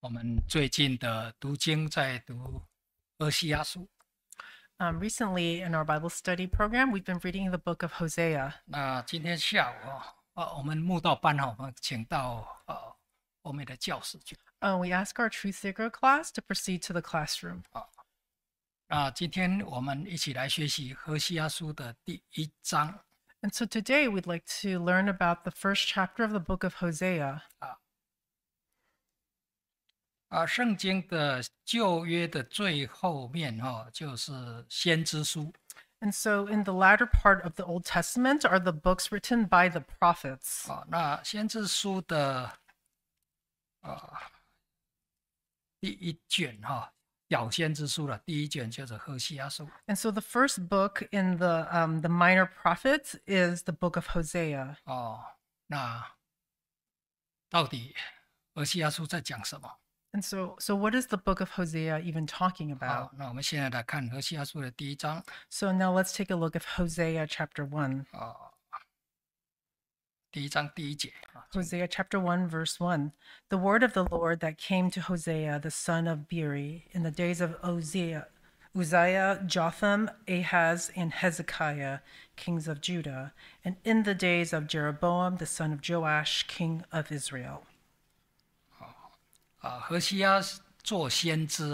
我们最近的读经在读俄西亚书。 Recently, in our Bible study program, we've been reading the book of Hosea. 那今天下午我们慕道班我们请到后面的教室去。 We ask our Truth Seeker class to proceed to the classroom. 那今天我们一起来学习何西阿书的第1章。 And so today we'd like to learn about the first chapter of the book of Hosea. 圣经的旧约的最后面就是先知书。 And so in the latter part of the Old Testament are the books written by the prophets. 那先知书的第一卷小先知书的第一卷就是何西阿书。 And so the first book in the minor prophets is the book of Hosea. 那到底何西阿书在讲什么？ And so what is the book of Hosea even talking 好， about? 那我们现在来看何西阿书的第1章。 So now let's take a look at Hosea chapter 1. 第1章第1节。 Hosea chapter 1, verse 1. The word of the Lord that came to Hosea, the son of Beeri, in the days of Uzziah, Jotham, Ahaz, and Hezekiah, kings of Judah, and in the days of Jeroboam, the son of Joash, king of Israel. 何西阿做先知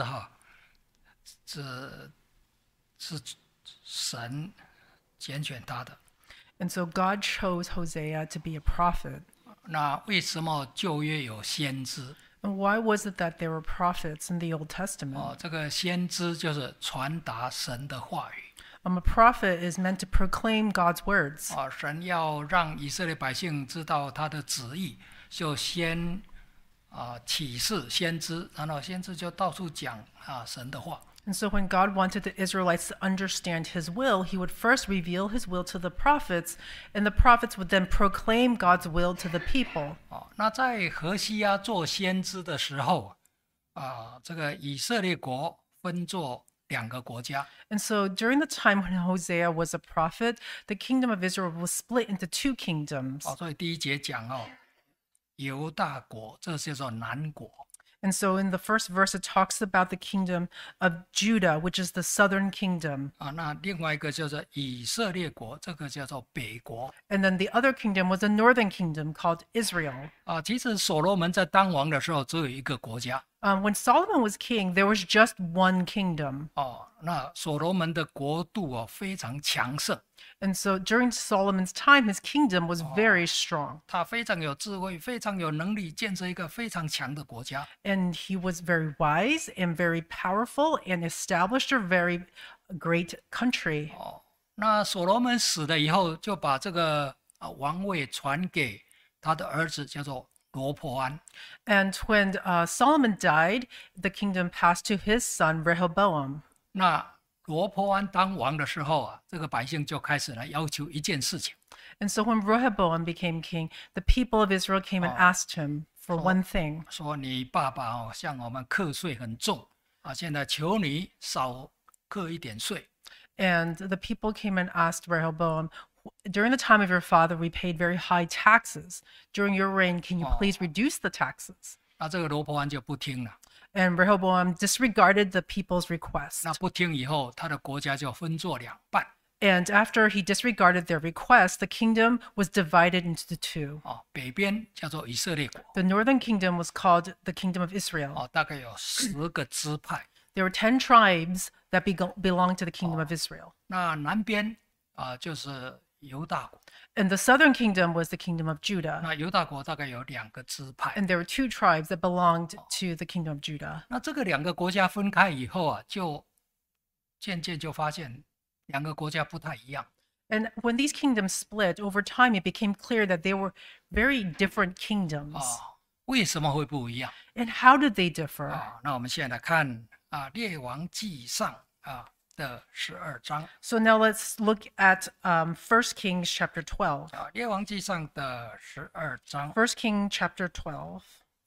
这是神拣选他的。 And so God chose Hosea to be a prophet. 那为什么旧约有先知？ And why was it that there were prophets in the Old Testament? 这个先知就是传达神的话语。 A prophet is meant to proclaim God's words. 神要让以色列百姓知道他的旨意，就先启示先知，然后先知就到处讲神的话。 And so when God wanted the Israelites to understand his will, he would first reveal his will to the prophets, and the prophets would then proclaim God's will to the people. 那在何西阿做先知的时候，这个以色列国分作2个国家。 And so during the time when Hosea was a prophet, the kingdom of Israel was split into 2 kingdoms. 所以第1节讲犹大国，这叫做南国。 And so in the first verse, it talks about the kingdom of Judah, which is the southern kingdom. 那另外一个叫做以色列国，这个叫做北国。 And then the other kingdom was the northern kingdom called Israel. 其实所罗门在当王的时候只有1个国家。 When Solomon was king, there was just 1 kingdom. 那所罗门的国度非常强盛。 And so during Solomon's time, his kingdom was very strong. 他非常有智慧，非常有能力，建设一个非常强的国家。 And he was very wise and very powerful and established a very great country. 那所罗门死了以后，就把这个王位传给他的儿子，叫做罗波安。 And when Solomon died, the kingdom passed to his son Rehoboam. 那罗波安当王的时候这个百姓就开始来要求一件事情。 And so when Rehoboam became king, the people of Israel came and asked him for one thing. 说你爸爸向我们课税很重现在求你少课一点税。 And the people came and asked Rehoboam, during the time of your father, we paid very high taxes. During your reign, can you please reduce the taxes? 那这个罗波安就不听了。 And Rehoboam disregarded the people's request. 那不听以后，他的国家就分作2半。 And after he disregarded their request, the kingdom was divided into the 2. 北边叫做以色列国。 The northern kingdom was called the kingdom of Israel. 大概有10个支派。 There were 10 tribes that belonged to the kingdom of Israel. 那南边就是犹大国。 And the southern kingdom was the kingdom of Judah. 那犹大国大概有2个支派。 And there were 2 tribes that belonged to the kingdom of Judah. 那这个2个国家分开以后就渐渐就发现2个国家不太一样。 And when these kingdoms split, over time it became clear that they were very different kingdoms. 为什么会不一样？ And how did they differ? 那我们现在来看列王纪上的12章。 So now let's look at 1 Kings chapter 12. 列王纪上的12章。 1 Kings chapter 12.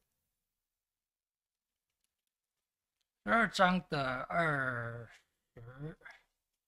12章的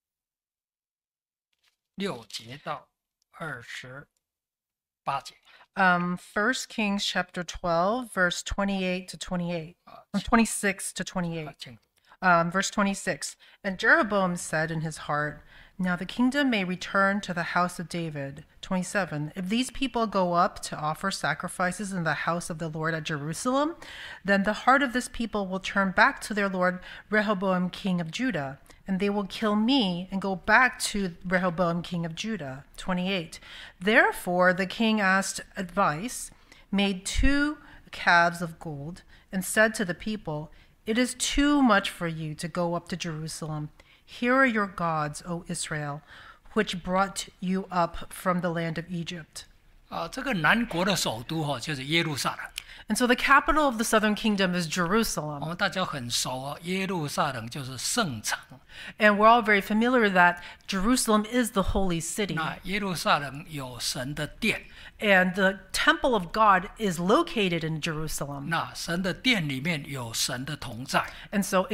26节到28节。 1 Kings chapter 12, verse 28 to 28, from 26 to 28. 请 Verse 26. And Jeroboam said in his heart, Now the kingdom may return to the house of David. 27. If these people go up to offer sacrifices in the house of the Lord at Jerusalem, then the heart of this people will turn back to their lord Rehoboam, king of Judah, and they will kill me and go back to Rehoboam, king of Judah. 28. Therefore the king asked advice, made 2 calves of gold, and said to the people, It is too much for you to go up to Jerusalem. Here are your gods, O Israel, which brought you up from the land of Egypt. 这个南国的首都就是耶路撒冷。 And so the capital of the southern kingdom is 我 Jerusalem. 们大家很熟耶路撒冷就是圣城。 And we're all very familiar that Jerusalem is the holy city. 那耶路撒冷有神的殿， And the temple of God is located in Jerusalem. 那神的殿里面有神的同在 And so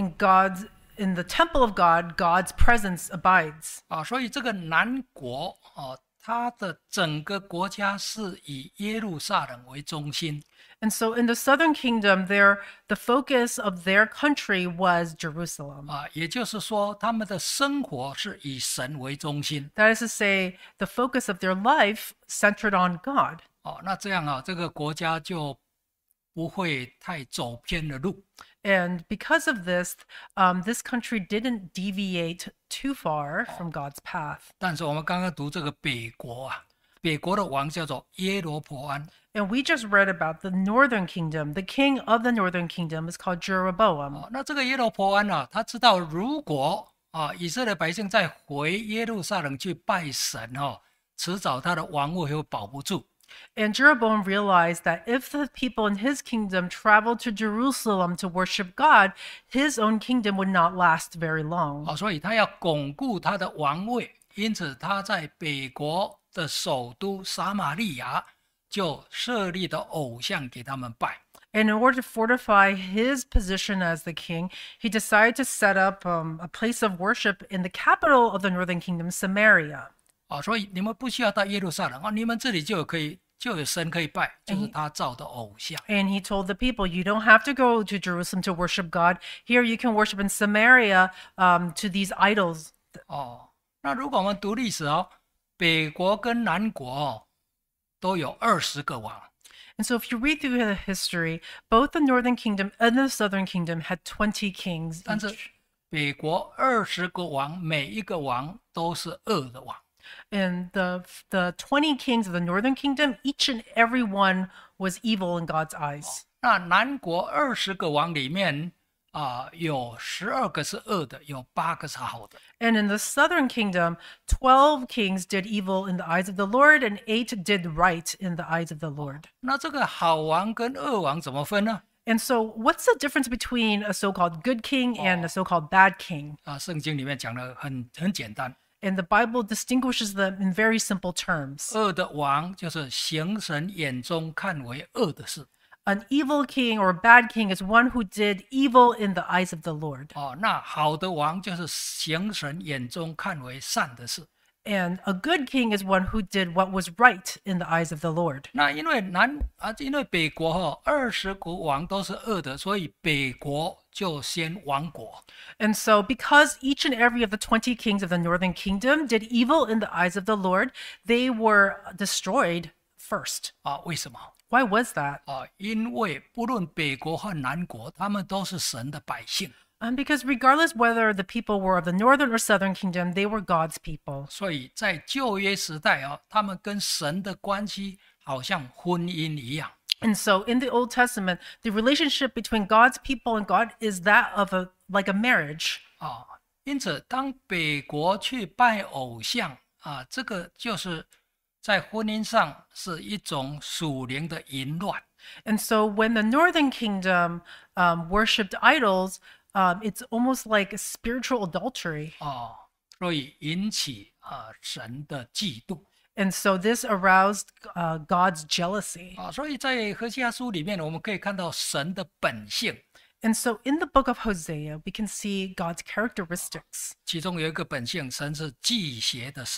in the temple of God, God's presence abides. 所以这个南国它的整个国家是以耶路撒冷为中心 And so in the southern kingdom, the focus of their country was Jerusalem. 也就是说他们的生活是以神为中心 That is to say, the focus of their life centered on God. 那这样这个国家就不会太走偏了路 And because of this, this country didn't deviate too far from God's path. 但是我们刚刚读这个北国北国的王叫做耶罗伯安 And we just read about the northern kingdom. The king of the northern kingdom is called Jeroboam. 那这个耶罗伯安他知道如果以色列百姓再回耶路撒冷去拜神迟早他的王位会保不住 And Jeroboam realized that if the people in his kingdom traveled to Jerusalem to worship God, his own kingdom would not last very long. 所以他要巩固他的王位，因此他在北国的首都撒玛利亚就设立的偶像给他们拜。 And in order to fortify his position as the king, he decided to set up a place of worship in the capital of the northern kingdom, Samaria. 所以你们不需要到耶路撒冷你们这里就有神可以拜，就是他造的偶像。 And he told the people, you don't have to go to Jerusalem to worship God. Here you can worship in Samaria to these idols. 那如果我们读历史北国跟南国都有20个王。 And so if you read through the history, both the northern kingdom and the southern kingdom had 20 kings 但是 each. 北国20个王，每一个王都是恶的王。 And the 20 kings of the northern kingdom, each and every one was evil in God's eyes. 那南国20个王里面有12个是恶的，有8个是好的。 And in the southern kingdom, 12 kings did evil in the eyes of the Lord, and 8 did right in the eyes of the Lord. 那这个好王跟恶王怎么分呢？ And so, what's the difference between a so-called good king and a so-called bad king? 圣经里面讲的很简单， And the Bible distinguishes them in very simple terms. 恶的王就是行神眼中看为恶的事。 An evil king or a bad king is one who did evil in the eyes of the Lord. 那好的王就是行神眼中看为善的事。 And a good king is one who did what was right in the eyes of the Lord. 那因为北国20国王都是恶的，所以北国就先亡国。 And so, because each and every of the 20 kings of the northern kingdom did evil in the eyes of the Lord, they were destroyed first. 为什么？ Why was that? 因为不论北国和南国，他们都是神的百姓， Because regardless whether the people were of the northern or southern kingdom, they were God's people. 所以在旧约时代他们跟神的关系好像婚姻一样。 And so in the Old Testament, the relationship between God's people and God is that of like a marriage. 因此当北国去拜偶像这个就是在婚姻上是一种属灵的淫乱。 And so when the northern kingdom worshipped idols, it's almost like a spiritual adultery. 所以引起神的嫉妒。 And so this aroused God's jealousy. 所以在何西阿书里面，我们可以看到神的本性。 And so in the book of Hosea, we can see God's characteristics. 其中有一个本性，神是忌邪的神。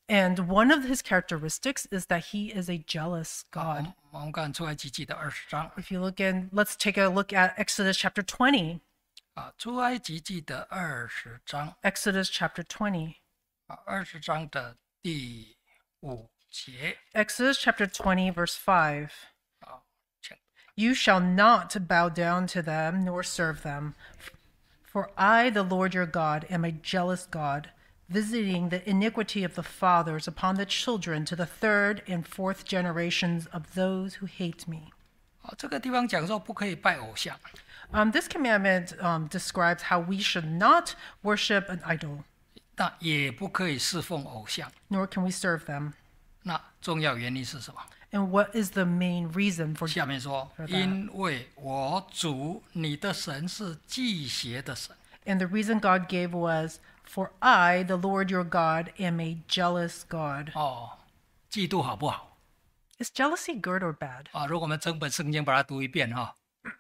And one of his characteristics is that he is a jealous God. 我们看出埃及记的20章 If you look in, let's take a look at Exodus chapter 20. 啊，出埃及记的20章 Exodus chapter 20. 啊，20章的第5节 Exodus chapter 20, verse 5. 啊，请 You shall not bow down to them nor serve them. For I, the Lord your God, am a jealous God, visiting the iniquity of the fathers upon the children to the third and fourth generations of those who hate me. 好，这个地方讲说不可以拜偶像， This commandment describes how we should not worship an idol, 那也不可以侍奉偶像。 nor can we serve them. 那重要原因是什么？ And what is the main reason for 下面说， that 因为我主你的神是忌邪的神。 And the reason God gave was, For I, the Lord your God, am a jealous God. 哦，嫉妒好不好 Is jealousy good or bad? 啊？如果我们整本圣经把它读一遍哈，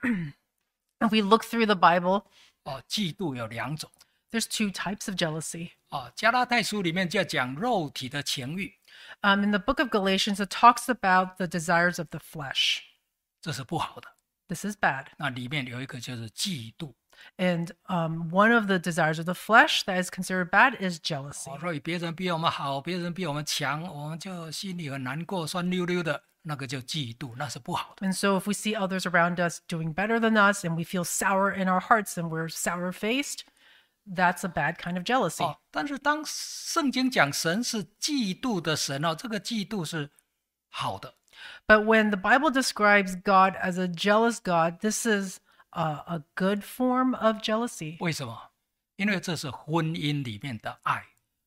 If we look through the Bible, 哦，嫉妒有2种 there's two types of jealousy. 啊。加拉太书里面就讲肉体的情欲， In the book of Galatians, it talks about the desires of the flesh. 这是不好的。 This is bad. 那里面有一个就是嫉妒， And one of the desires of the flesh that is considered bad is jealousy. 哦，所以别人比我们好，别人比我们强，我们就心里很难过，酸溜溜的，那个就嫉妒，那是不好的。 And so if we see others around us doing better than us and we feel sour in our hearts and we're sour faced, that's a bad kind of jealousy. 哦，但是当圣经讲神是嫉妒的神哦，这个嫉妒是好的。 But when the Bible describes God as a jealous God, this is a good form of jealousy. 为什么？因为这是婚姻里面的爱。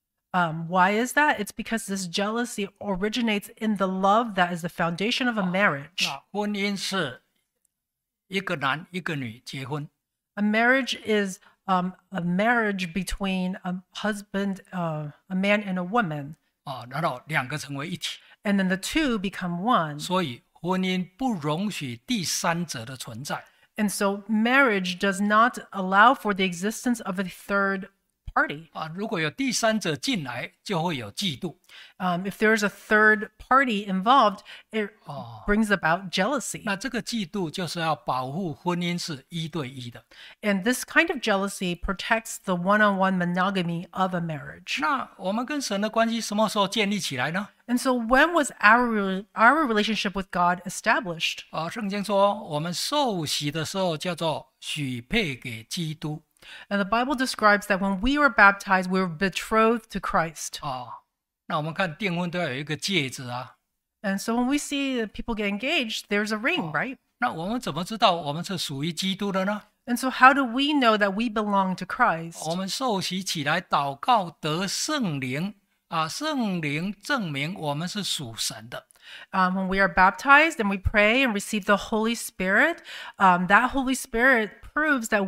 Why is that? It's because this jealousy originates in the love that is the foundation of a marriage. 那婚姻是一个男一个女结婚， A marriage is a marriage between a husband, a man and a woman, 啊，然后2个成为一体， and then the two become one. 所以婚姻不容许第三者的存在。 And so marriage does not allow for the existence of a third party. 啊，如果有第三者进来，就会有嫉妒。 If there's a third party involved, it 哦， brings about jealousy. 那这个嫉妒就是要保护婚姻是1对1的。 And this kind of jealousy protects the one-on-one monogamy of a marriage. 那我们跟神的关系什么时候建立起来呢？ And so when was our relationship with God established? 啊，圣经说我们受洗的时候叫做许配给基督。 And the Bible describes that when we were baptized, we were betrothed to Christ. 啊，那我们看订婚都要有一个戒指啊。 And so when we see people get engaged, there's a ring, right? 那我们怎么知道我们是属于基督的呢？ And so how do we know that we belong to Christ? 我们受洗起来祷告得圣灵啊，圣灵证明我们是属神的。 When we are baptized and we pray and receive the Holy Spirit, that Holy Spirit proves that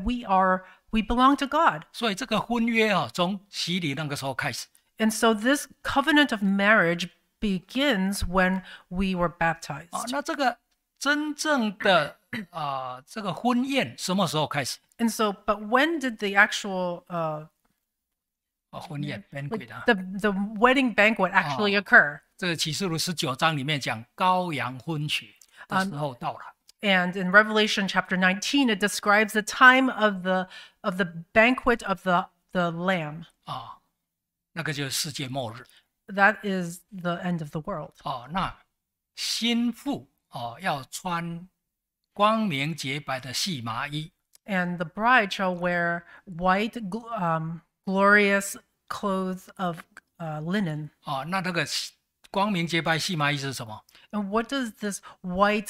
we belong to God. 所以这个婚约啊，从洗礼那个时候开始。 And so this covenant of marriage begins when we were 啊， baptized. 那这个真正的这个婚宴什么时候开始？ And so, but when did the actual 婚宴 banquet 啊， the wedding banquet actually occur? 这个启示录19章里面讲羔羊婚娶的时候到了。 And in Revelation chapter 19, it describes the time of the banquet of the Lamb. 啊，那个就是世界末日。 That is the end of the world. 哦，那新妇哦要穿光明洁白的细麻衣。 And the bride shall wear white, glorious clothes of linen. 哦，那个光明洁白细麻衣是什么？ And what does this white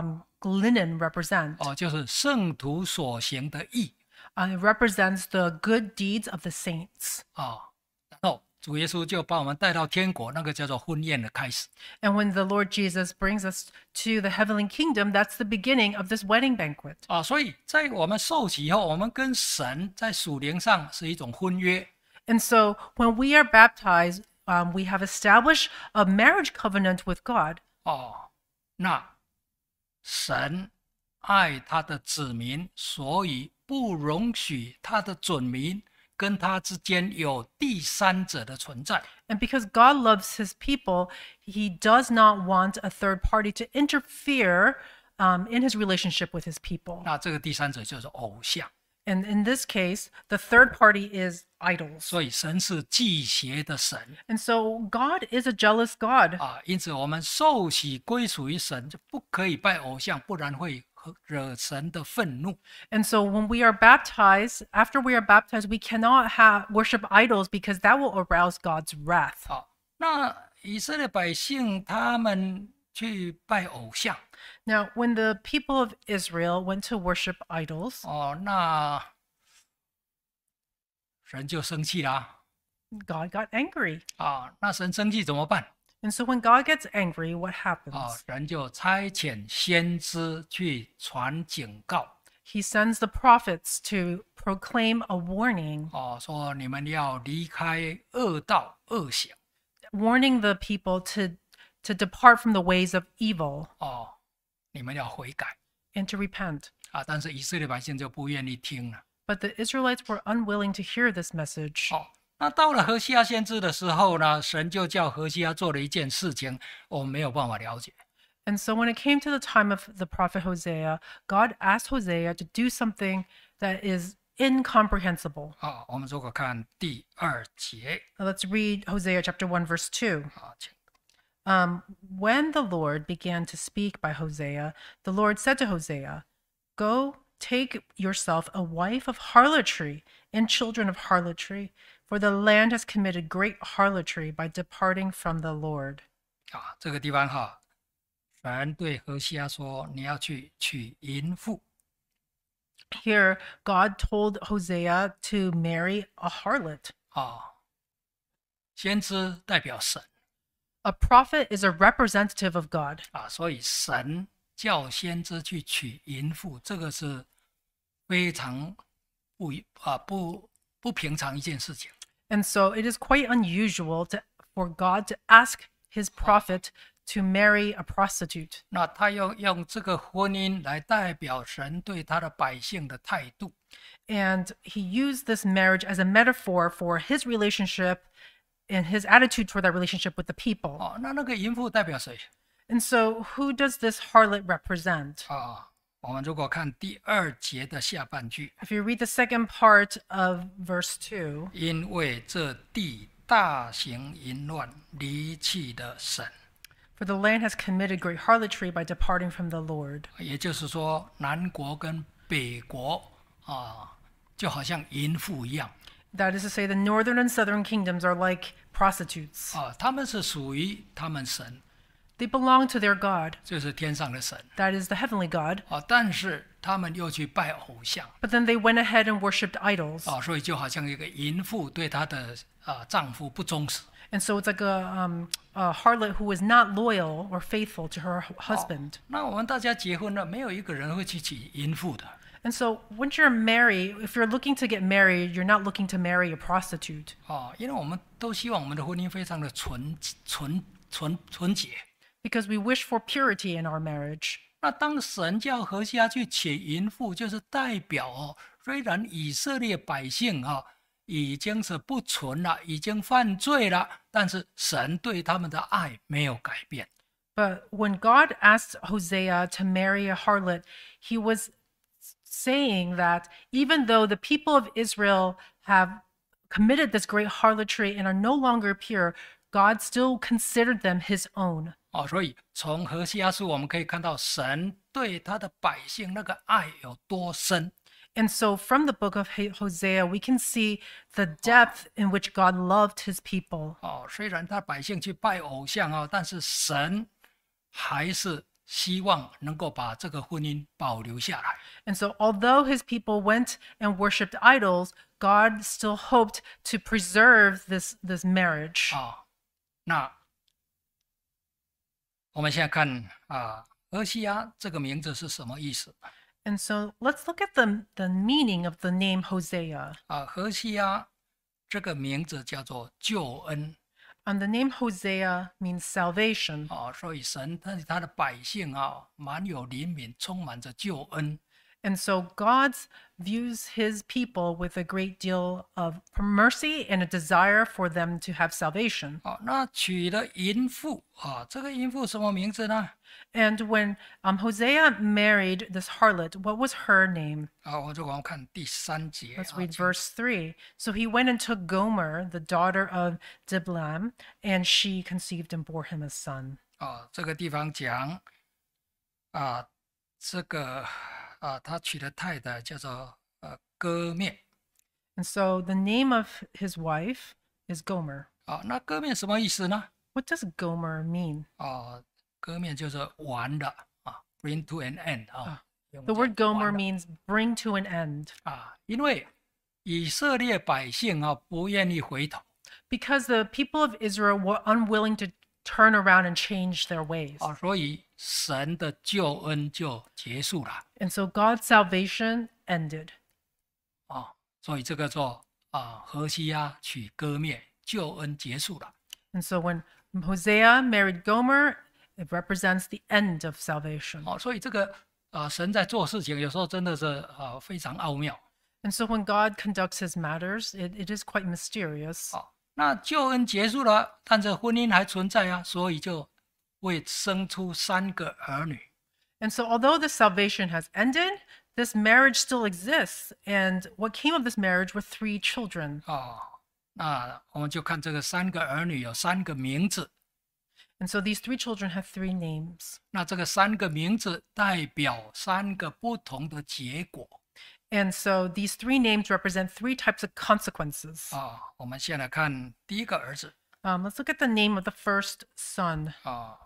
linen represent? 哦，就是圣徒所行的义。 It represents the good deeds of the saints. 哦，然后主耶稣就把我们带到天国，那个叫做婚宴的开始。 And when the Lord Jesus brings us to the heavenly kingdom, that's the beginning of this wedding banquet. 啊，所以在我们受洗以后，我们跟神在属灵上是一种婚约。 And so when we are baptized, we have established a marriage covenant with God. 哦，那神爱他的子民，所以不容许他的准民跟他之间有第三者的存在。 And because God loves his people, he does not want a third party to interfere in his relationship with his people. 那这个第三者就是偶像。 And in this case, the third party is idols. 所以神是忌邪的神 And so God is a jealous God. 啊，因此我们受洗归属于神，就不可以拜偶像，不然会惹神的愤怒。 And so when we are baptized, after we are baptized, we cannot worship idols because that will arouse God's wrath. 好，那以色列百姓他们去拜偶像 Now, when the people of Israel went to worship idols, 哦，那神就生气啦 God got angry. 啊。那神生气怎么办 And so when God gets angry, what 啊 happens?？ 人就差遣先知去传警告 He sends the prophets to proclaim a warning, 哦，说你们要离开恶道恶行 warning the people to depart from the ways of evil 哦，你们要悔改 and to repent. 啊。但是以色列百姓就不愿意听了。 But the Israelites were unwilling to hear this message. 哦，那到了何西阿先知的时候呢，神就叫何西阿做了一件事情，我们没有办法了解。 And so when it came to the time of the prophet Hosea, God asked Hosea to do something that is incomprehensible. 啊，我们如果看第2节 Now let's read Hosea chapter 1, verse 2. 啊，请 When the Lord began to speak by Hosea, the Lord said to Hosea, Go take yourself a wife of harlotry and children of harlotry, for the land has committed great harlotry by departing from the Lord. 啊，这个地方哈，神对何西阿说：“你要去娶淫妇。 Here, God told Hosea to marry a harlot. 啊，先知代表神 A prophet is a representative of God. 啊，所以神叫先知去娶淫妇，这个是非常不平常一件事情。 And so it is quite unusual for God to ask his prophet to marry a prostitute. 那他要用这个婚姻来代表神对他的百姓的态度。 And he used this marriage as a metaphor for his relationship and his attitude toward that relationship with the people. 哦，那个淫妇代表谁 And so, who does this harlot represent? 啊？我们如果看第2节的下半句， If you read the second part of verse 2, 因为这地大行淫乱，离弃了神。 for the land has committed great harlotry by departing from the Lord. 也就是说，南国跟北国啊，就好像淫妇一样 That is to say, the northern and southern kingdoms are like prostitutes. 啊，他们是属于他们神， They belong to their God, 就是天上的神 that is the heavenly God, 啊，但是他们又去拜偶像 but then they went ahead and worshipped idols. 啊，所以就好像一个淫妇对她的丈夫不忠实。 And so it's like a harlot who is not loyal or faithful to her husband. 那我们大家结婚了，没有一个人会去娶淫妇的 And so once you're married, if you're looking to get married, you're not looking to marry a prostitute 啊，因为我们都希望我们的婚姻非常的纯洁。 because we wish for purity in our marriage. 那当神叫何西阿去娶淫妇，就是代表哦，虽然以色列百姓已经是不纯了，已经犯罪了，但是神对他们的爱没有改变。 But when God asked Hosea to marry a harlot, he was saying that even though the people of Israel have committed this great harlotry and are no longer pure, God still considered them his own. 哦，所以从何西阿书我们可以看到神对他的百姓那个爱有多深。 And so from the book of Hosea, we can see the depth in which God loved his people. 哦，虽然他百姓去拜偶像但是神还是希望能够把这个婚姻保留下来。 And so although his people went and worshipped idols, God still hoped to preserve this marriage. 那我们现在看何西阿这个名字是什么意思 And so let's look at the meaning of the name Hosea. 何西阿这个名字叫做救恩 And the name Hosea means salvation. 所以神对他的百姓蛮有怜悯，充满着救恩。 And so God views his people with a great deal of mercy and a desire for them to have salvation. 那娶了淫妇这个淫妇什么名字呢？ And when Hosea married this harlot, what was her name? 我们看第3节 Let's read verse 3. So he went and took Gomer, the daughter of Diblam, and she conceived and bore him a son. 这个地方讲这个他娶的太太叫做歌面 And so the name of his wife is Gomer. 那歌面什么意思呢？ What does Gomer mean? 歌面就是完了bring to an end The word Gomer means bring to an end. 因为以色列百姓不愿意回头 Because the people of Israel were unwilling to turn around and change their ways. 所以神的救恩就结束了 And so God's salvation ended. 所以这个做何西阿娶歌面，救恩结束了 And so when Hosea married Gomer, it represents the end of salvation. 所以这个神在做事情有时候真的是非常奥妙 And so when God conducts his matters, it is quite mysterious. 那救恩结束了，但是婚姻还存在所以就会生出3个儿女 And so although this salvation has ended, this marriage still exists. And what came of this marriage were 3 children. 那我们就看这个3个儿女有3个名字 And so these 3 children have 3 names. 那这个3个名字代表3个不同的结果 And so these 3 names represent 3 types of consequences. 我们先来看第一个儿子 Let's look at the name of the first son.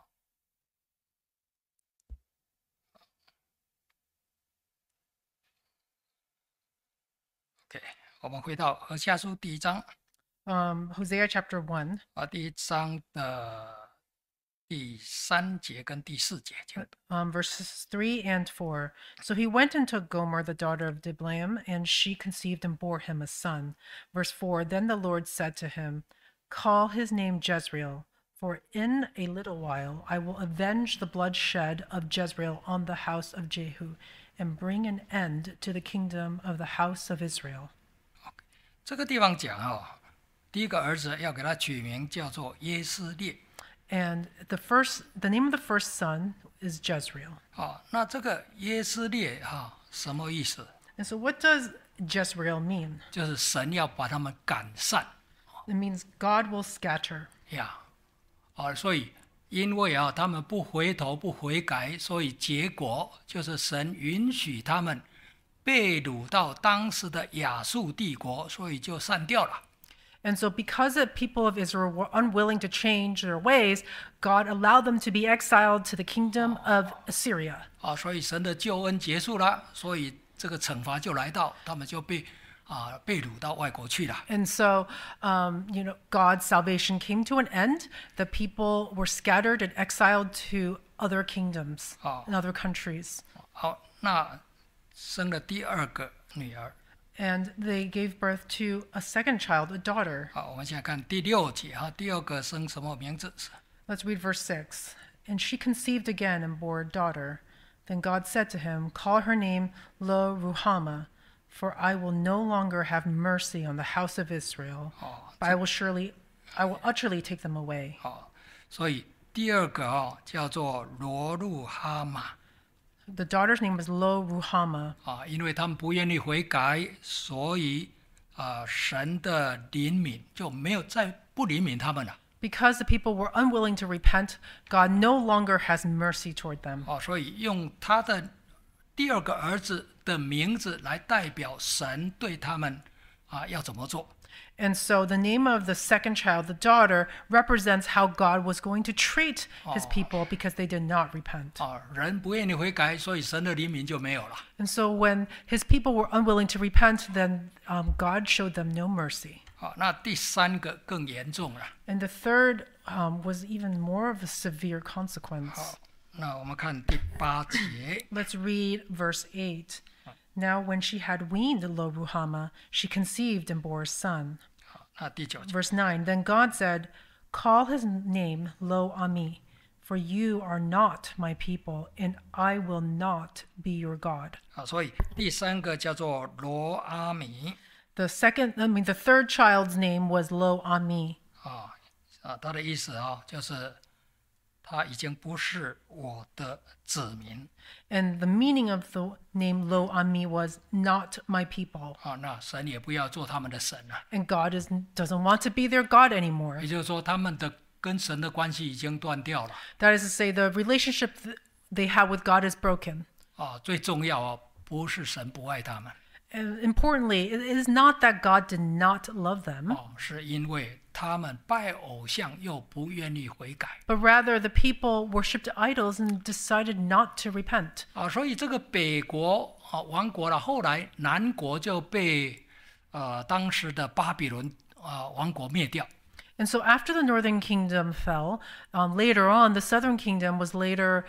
OK 我们回到何西阿书第1章 Hosea chapter 1. 第1章的第3节跟第4节 Verses 3 and 4. So he went and took Gomer, the daughter of Diblaim, and she conceived and bore him a son. Verse 4. Then the Lord said to him, Call his name Jezreel, for in a little while I will avenge the bloodshed of Jezreel on the house of Jehu, and bring an end to the kingdom of the house of Israel. 这个地方讲第一个儿子要给他取名叫做耶斯列 And the name of the first son is Jezreel. 那这个耶斯列什么意思？ And so what does Jezreel mean? 就是神要把他们赶散 It means God will scatter. 所以因为他们不回头不悔改，所以结果就是神允许他们被掳到当时的亚述帝国，所以就散掉了。 And so because the people of Israel were unwilling to change their ways, God allowed them to be exiled to the kingdom of Assyria. 所以神的救恩结束了，所以这个惩罚就来到，他们就被掳到外国去了。 And so, God's salvation came to an end. The people were scattered and exiled to other kingdoms and other countries. 那生了第2个女儿。 And they gave birth to a second child, a daughter. 我们现在看第6节第2个生什么名字？ Let's read verse 6. And she conceived again and bore a daughter. Then God said to him, Call her name Lo Ruhamah, for I will no longer have mercy on the house of Israel, but I will utterly take them away. 所以第2个叫做罗路哈玛。 The daughter's name was Lo Ruhamah. 因为他们不愿意悔改，所以神的怜悯就没有再不怜悯他们了。 Because the people were unwilling to repent, God no longer has mercy toward them. 所以用他的第2个儿子的名字来代表神对他们要怎么做。 And so the name of the second child, the daughter, represents how God was going to treat his people because they did not repent. 人不愿意悔改，所以神的怜悯就没有了。 And so when his people were unwilling to repent, then God showed them no mercy. 那第3个更严重了。 And the third was even more of a severe consequence. 那我们看第8节。 Let's read verse 8. Now when she had weaned Lo Ruhamah, she conceived and bore a son. 那第9节。 Verse 9. Then God said, Call his name Lo Ami, for you are not my people, and I will not be your God. 所以第三个叫做罗阿米 The third child's name was Lo Ami. 他的意思就是他已经不是我的子民 And the meaning of the name Lo Ami was not my people. 那神也不要做他们的神了 And God doesn't want to be their God anymore. 也就是说他们的跟神的关系已经断掉了 That is to say, the relationship they have with God is broken. 最重要不是神不爱他们 And importantly, it is not that God did not love them, 是因为他们拜偶像又不愿意悔改 but rather the people worshipped idols and decided not to repent. 所以这个北国亡国了，后来南国就被当时的巴比伦王国灭掉。 And so after the northern kingdom fell, later on, the southern kingdom was later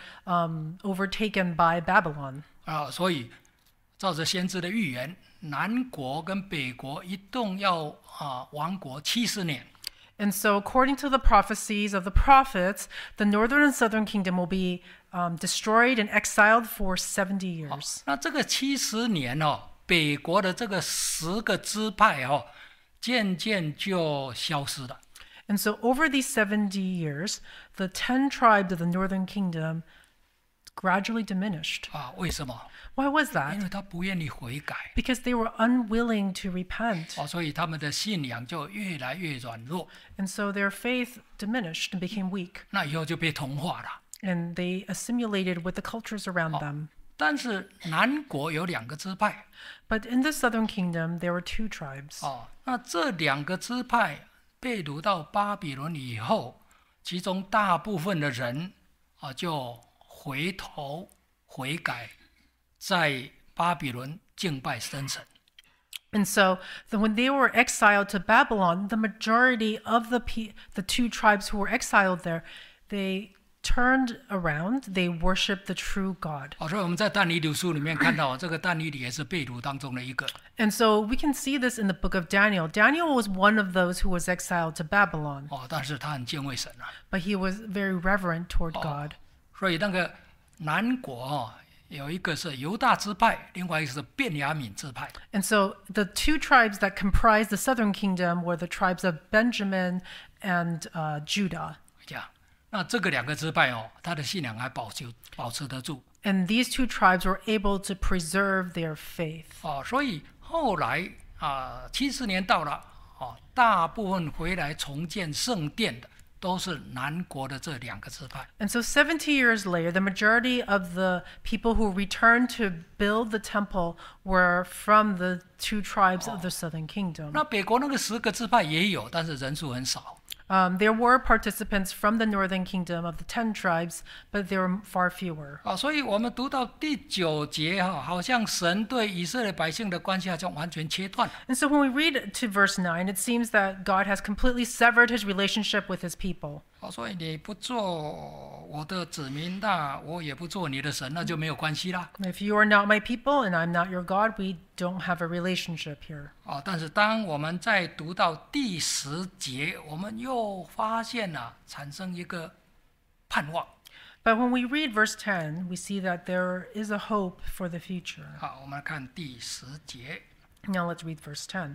overtaken by Babylon. 所以照着先知的预言，南国跟北国一共要亡国70年。 And so according to the prophecies of the prophets, the northern and southern kingdom will be destroyed and exiled for 70 years. 那这个70年北国的这个10个支派渐渐就消失了。 And so over these 70 years, the 10 tribes of the northern kingdom gradually diminished. 为什么？ Why was 因 that? 为他不愿意悔改 Because they were unwilling to repent. 所以他们的信仰就越来越软弱， And so their faith diminished and became weak. 那以后就被同化了。 And they assimilated with the cultures around them. 但是南国有2个支派 But in the southern kingdom, there were 2 tribes. 那这2个支派被掳到巴比伦以后，其中大部分的人就回头悔改，在巴比伦敬拜真神。 And so when they were exiled to Babylon, the majority of the 2 tribes who were exiled there, they turned around, they worshiped the true God. 所以我们在但以理书里面看到，这个但以理也是被掳当中的一个。 And so we can see this in the book of Daniel. Daniel was one of those who was exiled to Babylon, 但是他很敬畏神啊。 but he was very reverent toward God. 所以那个南国有一个是犹大支派，另外一个是便雅悯支派。 And so the 2 tribes that comprised the southern kingdom were the tribes of Benjamin and Judah. 这样，那这个2个支派他的信仰还保持得住。 And these 2 tribes were able to preserve their faith. 所以后来70年到了，大部分回来重建圣殿的都是南国的这2个支派。 And so 70 years later, the majority of the people who returned to build the temple were from the 2 tribes of the southern kingdom. 那北国那个10个支派也有，但是人数很少。 There were participants from the northern kingdom of the 10 tribes, but there were far fewer. 所以我们读到第9节好像神对以色列百姓的关系好像完全切断了。 And so when we read to verse 9, it seems that God has completely severed his relationship with his people. 所以你不做我的子民，那我也不做你的神，那就没有关系啦。 If you are not my people and I'm not your God, we don't have a relationship here. 但是当我们在读到第10节，我们又发现产生一个盼望。 But when we read verse 10, we see that there is a hope for the future. 我们来看第10节。 Now let's read verse 10.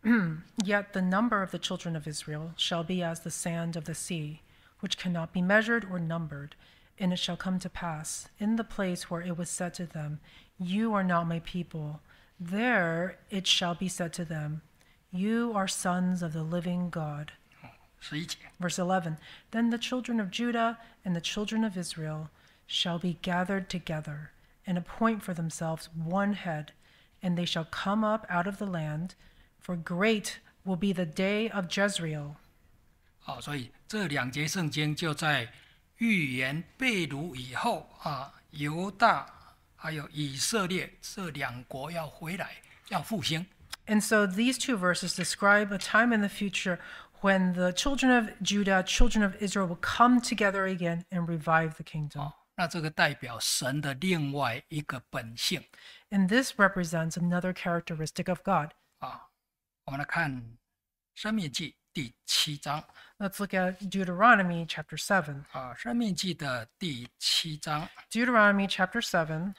Yet the number of the children of Israel shall be as the sand of the sea, which cannot be measured or numbered. And it shall come to pass, in the place where it was said to them, You are not my people, there it shall be said to them, You are sons of the living God. 11节。 Verse 11. Then the children of Judah and the children of Israel shall be gathered together, and appoint for themselves one head, and they shall come up out of the land, for great will be the day of Jezreel. 所以这2节圣经就在预言被掳以后犹大还有以色列这2国要回来，要复兴。 And so these 2 verses describe a time in the future when the children of Judah, children of Israel will come together again and revive the kingdom. 那这个代表神的另外一个本性。 And this represents another characteristic of God. 我们来看申命记第7章 Let's look at Deuteronomy chapter 7. 啊，《申命记》的第7章 Deuteronomy chapter 7.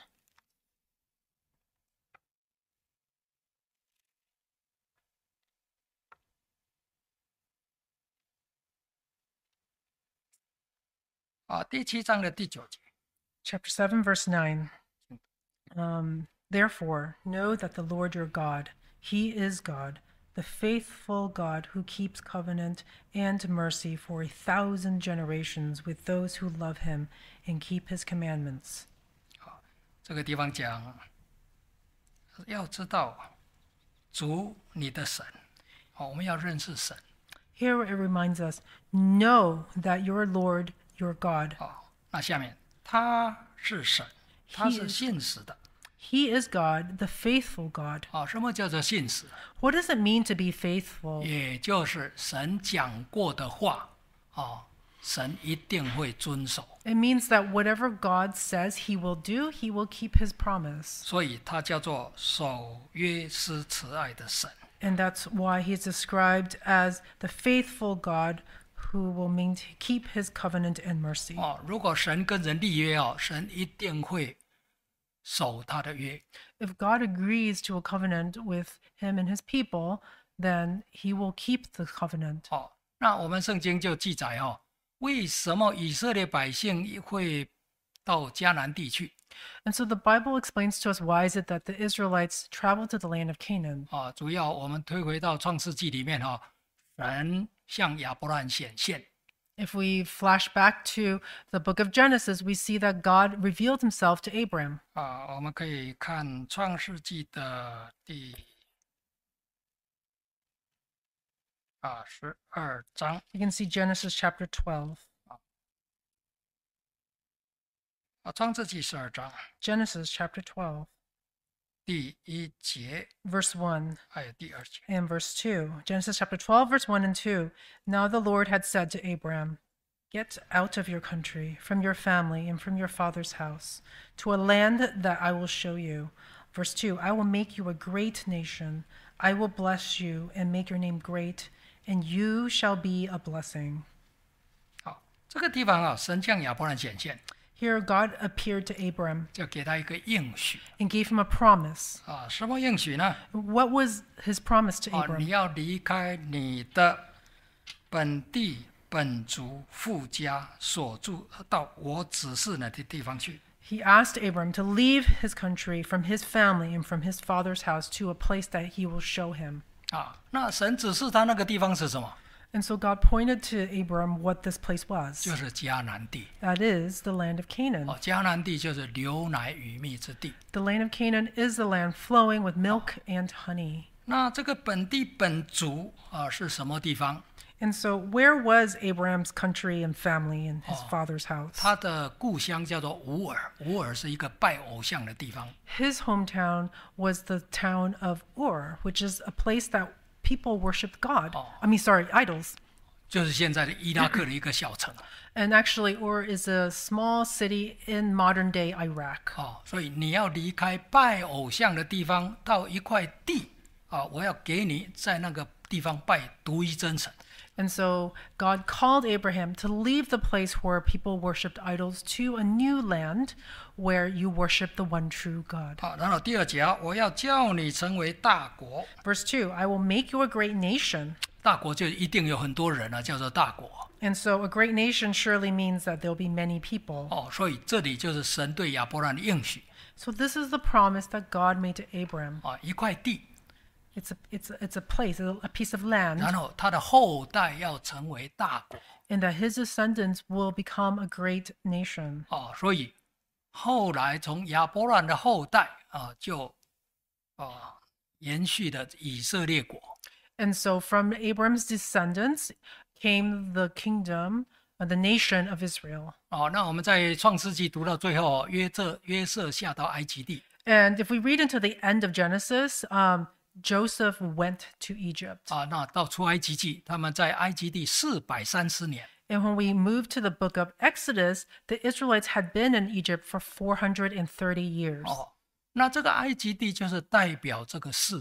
啊，第7章的第9节。 Chapter 7, verse 9. Therefore, know that the Lord your God, He is God, the faithful God who keeps covenant and mercy for 1,000 generations with those who love Him and keep His commandments. 这个地方讲，要知道主你的神，我们要认识神。 Here it reminds us, know that your Lord, your God, 那下面他是神，他是信实的。 He is God, the faithful God. 什么叫做信实？ What does it mean to be faithful? 也就是神讲过的话，神一定会遵守。 It means that whatever God says He will do, He will keep His promise. 所以他叫做守约施慈爱的神。 And that's why He's described as the faithful God who will keep His covenant and mercy. 如果神跟人立约，神一定会守他的约。 If God agrees to a covenant with Him and His people, then He will keep the covenant. 那我们圣经就记载为什么以色列百姓会到迦南地去？ And so the Bible explains to us why is it that the Israelites traveled to the land of Canaan. 主要我们推回到创世纪里面神向亚伯兰显现。 If we flash back to the book of Genesis, we see that God revealed Himself to Abram. 我们可以看创世纪的第12章。 You can see Genesis chapter 12. 创世纪12章 Genesis chapter 12, 第1节 verse 1 还有第2节。 and verse 2. Genesis chapter 12, verse 1 and 2. Now the Lord had said to Abram, Get out of your country, from your family, and from your father's house, to a land that I will show you. Verse 2, I will make you a great nation. I will bless you and make your name great, and you shall be a blessing. 这个地方神向亚伯兰显现， Here God appeared to Abram 就给他一个应许 and gave him a promise. 什么应许呢？ What was his promise to 你 Abram? 要离开你的本地本族父家所住，到我指示你的地方去。 He asked Abram to leave his country, from his family, and from his father's house to a place that he will show him. 那神指示他那个地方是什么？ And so God pointed to Abram what this place was. 就是迦南地。 That is the land of Canaan. 迦南地就是流奶与蜜之地。 The land of Canaan is the land flowing with milk and honey. 那这个本地本族是什么地方？ And so where was Abram's country and family and his father's house? 他的故乡叫做乌尔，乌尔是一个拜偶像的地方。 His hometown was the town of Ur, which is a place that people worshiped God. Idols. 就是现在的伊拉克的一个小城。 And actually, Ur is a small city in modern-day Iraq. 所以你要离开拜偶像的地方，到一块地我要给你在那个地方拜独一真神。 And so God called Abraham to leave the place where people worshipped idols to a new land where you worship the one true God. 然后第2节我要叫你成为大国。 Verse 2, I will make you a great nation. 大国就一定有很多人叫做大国。 And so a great nation surely means that there'll be many people. 所以这里就是神对亚伯兰的应许。 So this is the promise that God made to Abram. 一块地。 It's a place, a piece of land. 然后他的后代要成为大国。 And that his descendants will become a great nation. 所以后来从亚伯兰的后代就延续的以色列国。 And so from Abram's descendants came the kingdom, the nation of Israel. 那我们在创世纪读到最后，约瑟下到埃及地。 And if we read into the end of Genesis, Joseph went to Egypt. 那到出埃及记，他们在埃及地430年。 And when we move to the book of Exodus, the Israelites had been in Egypt for 430 years. 那这个埃及地就是代表这个世界。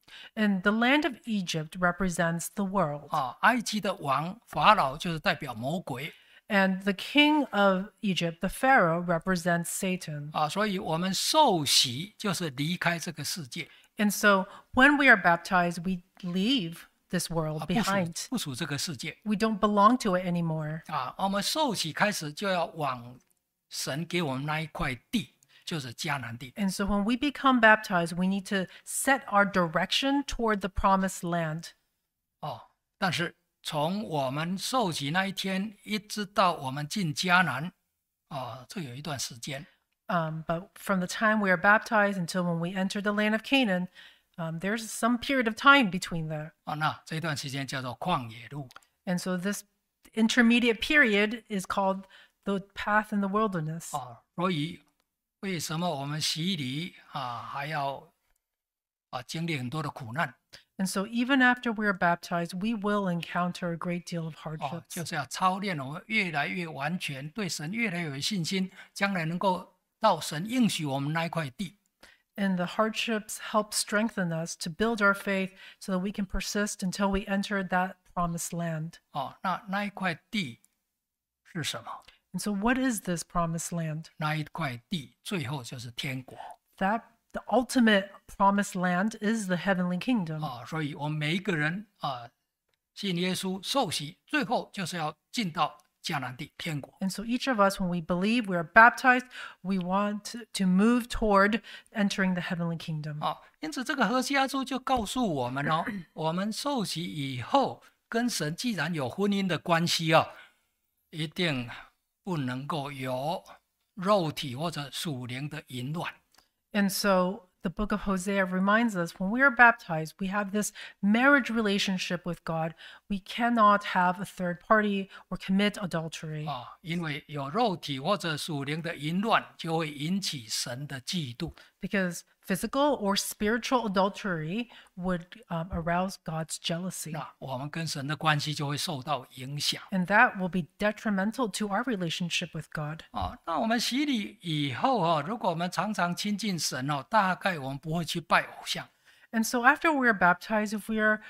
And the land of Egypt represents the world. 埃及的王法老就是代表魔鬼 And the king of Egypt, the Pharaoh, represents Satan. 所以我们受洗就是离开这个世界 And so when we are baptized, we leave this world 不属这个世界 We don't belong to it anymore. 我们受洗开始就要往神给我们那一块地，就是迦南地 And so when we become baptized, we need to set our direction toward the promised land. 但是从我们受洗那一天一直到我们进迦南这有一段时间 But from the time we are baptized until when we enter the land of Canaan, there's some period of time between there. 那这段时间叫做旷野路 And so this intermediate period is called the path in the wilderness. 所以为什么我们洗礼还要经历很多的苦难 And so even after we are baptized, we will encounter a great deal of hardships. 就是要操练我们越来越完全，对神越来越有信心，将来能够到神应许我们那一块地 And the hardships help strengthen us to build our faith so that we can persist until we enter that promised land. 那一块地是什么？ And so what is this promised land? 那一块地最后就是天国 The ultimate promised land is the heavenly kingdom. 所以我们每一个人信耶稣受洗，最后就是要进到迦南地天国 And so each of us, when we believe, we are baptized, we want to move toward entering the heavenly kingdom. 因此这个何西阿书就告诉我们我们受洗以后跟神既然有婚姻的关系一定不能够有肉体或者属灵的淫乱 And so the book of Hosea reminds us when we are baptized, we have this marriage relationship with God. We cannot have a third party or commit adultery. 因为有肉体或者属灵的淫乱，就会引起神的嫉妒。 Because physical or spiritual adultery would arouse God's jealousy. 那我们跟神的关系就会受到影响。 And that will be detrimental to our relationship with God. 那我们洗礼以后如果我们常常亲近神大概我们不会去拜偶像。 And so after we are baptized, if we are,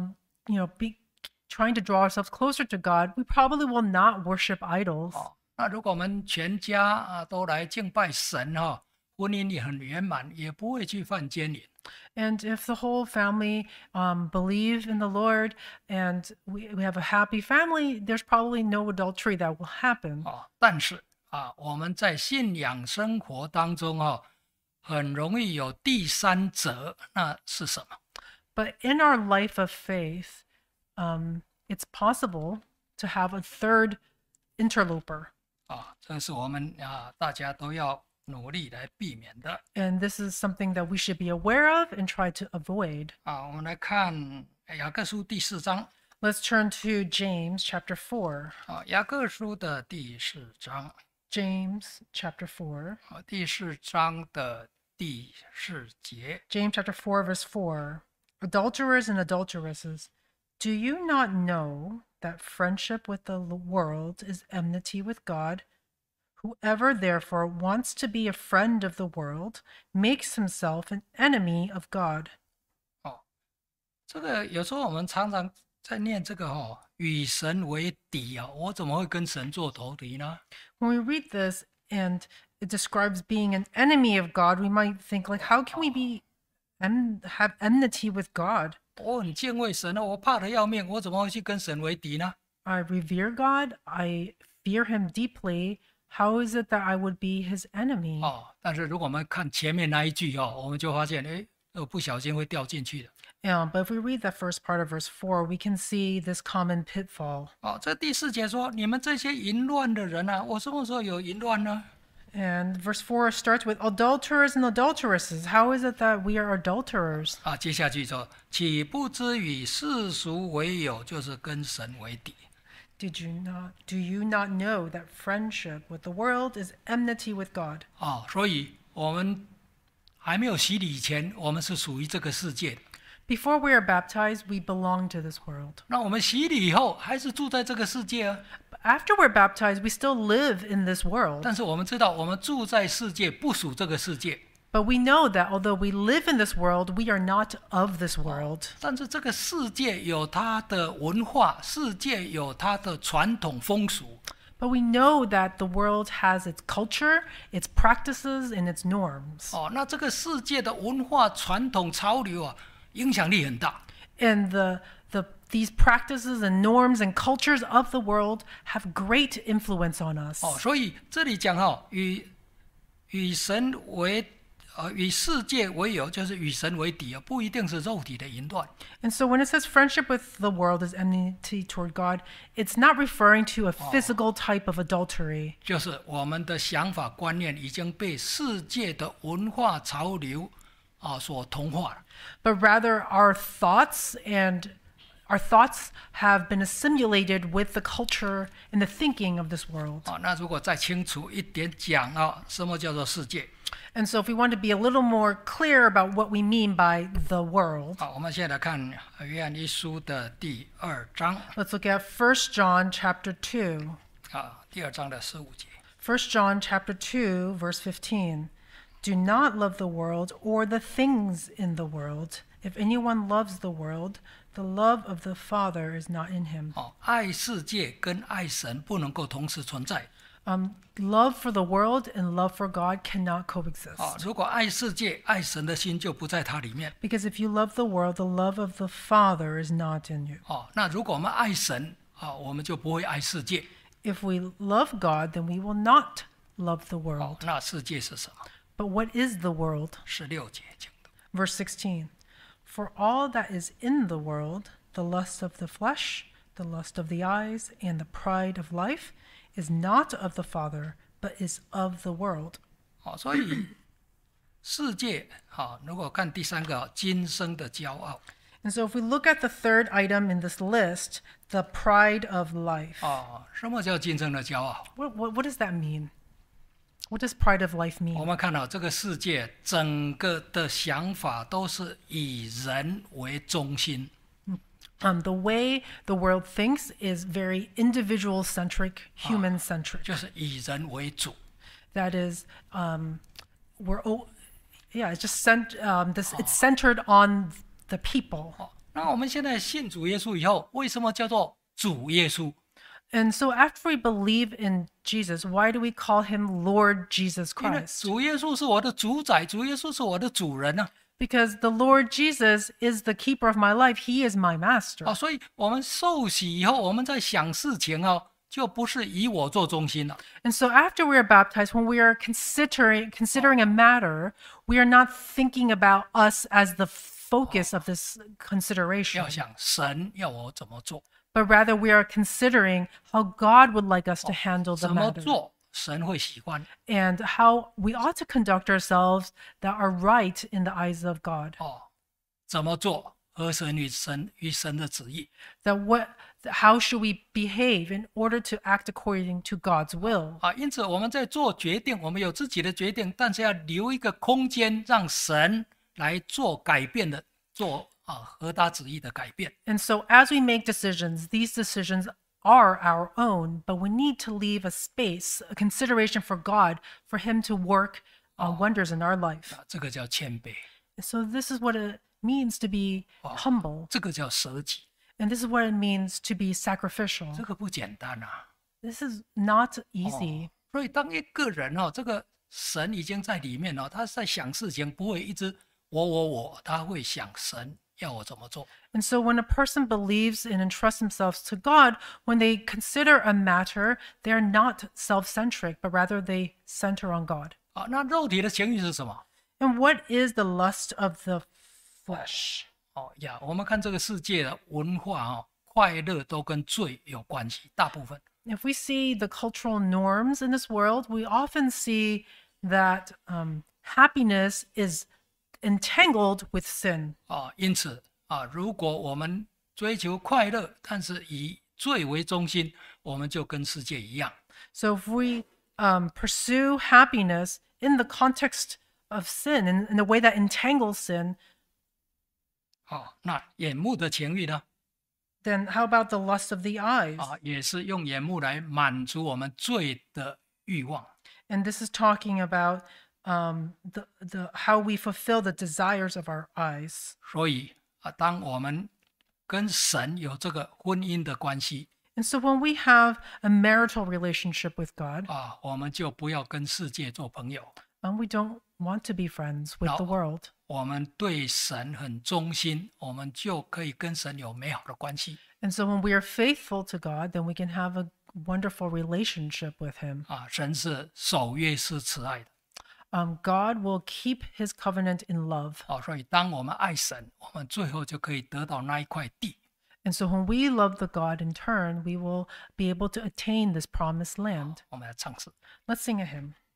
trying to draw ourselves closer to God, we probably will not worship idols. 那如果我们全家都来敬拜神婚姻也很圆满，也不会去犯奸淫。 And if the whole family believe in the Lord and we have a happy family, there's probably no adultery that will happen. 但是我们在信仰生活当中很容易有第三者，那是什么？ But in our life of faith, it's possible to have a third interloper. 这是我们大家都要努力来避免的。 And this is something that we should be aware of and try to avoid. 我们来看雅各书第4章。 Let's turn to James chapter 4. 雅各书的第4章。 James chapter 4. 第4章的第4节。 James chapter 4 verse 4. Adulterers and adulteresses, do you not know that friendship with the world is enmity with God? Whoever therefore wants to be a friend of the world makes himself an enemy of God. 这个有时候我们常常在念这个与神为敌我怎么会跟神做仇敌呢？ When we read this and it describes being an enemy of God, we might think like, how can we be have enmity with God? 我很敬畏神我怕得要命，我怎么会去跟神为敌呢？ I revere God. I fear him deeply. How is it that I would be his enemy? 但是如果我们看前面那一句我们就发现不小心会掉进去的。 But if we read that first part of verse 4, we can see this common pitfall. 这第4节说，你们这些淫乱的人我什么时候有淫乱呢？ And verse 4 starts with adulterers and adulteresses. How is it that we are adulterers? 接下去说，岂不知与世俗为友，就是跟神为敌。 Do you not know that friendship with the world is enmity with God? 所以我们还没有洗礼以前，我们是属于这个世界的。 Before we are baptized, we belong to this world. 那我们洗礼以后，还是住在这个世界 But after we're baptized, we still live in this world. 但是我们知道，我们住在世界，不属这个世界。 But we know that although we live in this world, we are not of this world. 但是这个世界有它的文化，世界有它的传统风俗。 But we know that the world has its culture, its practices, and its norms. 那这个世界的文化、传统、潮流啊，影响力很大。 And these practices and norms and cultures of the world have great influence on us. 所以这里讲与神为与世界为友，就是与神为敌啊，不一定是肉体的淫乱。 And so when it says friendship with the world is enmity toward God, it's not referring to a physical type of adultery. 就是我们的想法观念已经被世界的文化潮流所同化了。 But rather our thoughts have been assimilated with the culture and the thinking of this world. 那如果再清楚一点讲什么叫做世界？ And so if we want to be a little more clear about what we mean by the world, 我们现在来看约翰一书的第2章 let's look at 1 John chapter 2. 第2章的15节。 1 John chapter 2 verse 15. Do not love the world or the things in the world. If anyone loves the world, the love of the Father is not in him. 爱世界跟爱神不能够同时存在。 Love for the world and love for God cannot coexist. 如果爱世界，爱神的心就不在它里面。 Because if you love the world, the love of the Father is not in you. 那如果我们爱神我们就不会爱世界。 If we love God, then we will not love the world. 那世界是什么？ But what is the world? 16节请读。 Verse 16. For all that is in the world, the lust of the flesh, the lust of the eyes, and the pride of life, is not of the Father, but is of the world. 所以世界如果看第3个今生的骄傲。 And so if we look at the third item in this list, the pride of life. 什么叫今生的骄傲？ What does that mean? What does pride of life 我 mean? 们看到这个世界整个的想法都是以人为中心。 The way the world thinks is very individual-centric, human-centric. 就是以人为主。 That is, it's just it's centered on the people. 那我们现在信主耶稣以后，为什么叫做主耶稣？ And so after we believe in Jesus, why do we call him Lord Jesus 因为 Christ? 主耶稣是我的主宰，主耶稣是我的主人啊。 Because the Lord Jesus is the keeper of my life. He is my master. 所以我们受洗以后，我们在想事情就不是以我做中心了。 And so after we are baptized, when we are considering a matter, we are not thinking about us as the focus of this consideration. 要想神要我怎么做， But rather we are considering how God would like us to handle the 怎么 matter 做神会喜欢。 and how we ought to conduct ourselves that are right in the eyes of God. 怎么做合神与神的旨意。 How should we behave in order to act according to God's will? 因此我们在做决定，我们有自己的决定，但是要留一个空间，让神来做改变的，做合他旨意的改变。 And so as we make decisions, these decisions are our own, but we need to leave a space, a consideration for God, for him to work wonders in our life. 这个叫谦卑， So this is what it means to be humble. 这个叫舍己， And this is what it means to be sacrificial. 这个不简单啊。 This is not easy. 所以当一个人这个神已经在里面他在想事情，不会一直我，他会想神要我怎么做。 And so when a person believes and entrusts themselves to God, when they consider a matter, they're not self-centric, but rather they center on God. 那肉体的情欲是什么？ And what is the lust of the flesh? 我们看这个世界的文化快乐都跟罪有关系，大部分。 If we see the cultural norms in this world, we often see that happiness is entangled with sin. 因此如果我们追求快乐，但是以罪为中心，我们就跟世界一样。 So if we pursue happiness in the context of sin, in a way that entangles sin, 那眼目的情欲呢？ then how about the lust of the eyes? 也是用眼目来满足我们罪的欲望。 And this is talking about how we fulfill the desires of our eyes. 所以当我们跟神有这个婚姻的关系 And so when we have a marital relationship with God, 我们就不要跟世界做朋友。 we don't want to be friends with the world. 我们对神很忠心，我们就可以跟神有美好的关系 And so when we are faithful to God, then we can have a wonderful relationship with Him. 神是守约是慈爱的 God will keep His covenant in love. 所以当我们爱神，我们最后就可以得到那一块地 And so when we love the God in turn, we will be able to attain this promised land. 我们来唱诗。 Let's sing a hymn.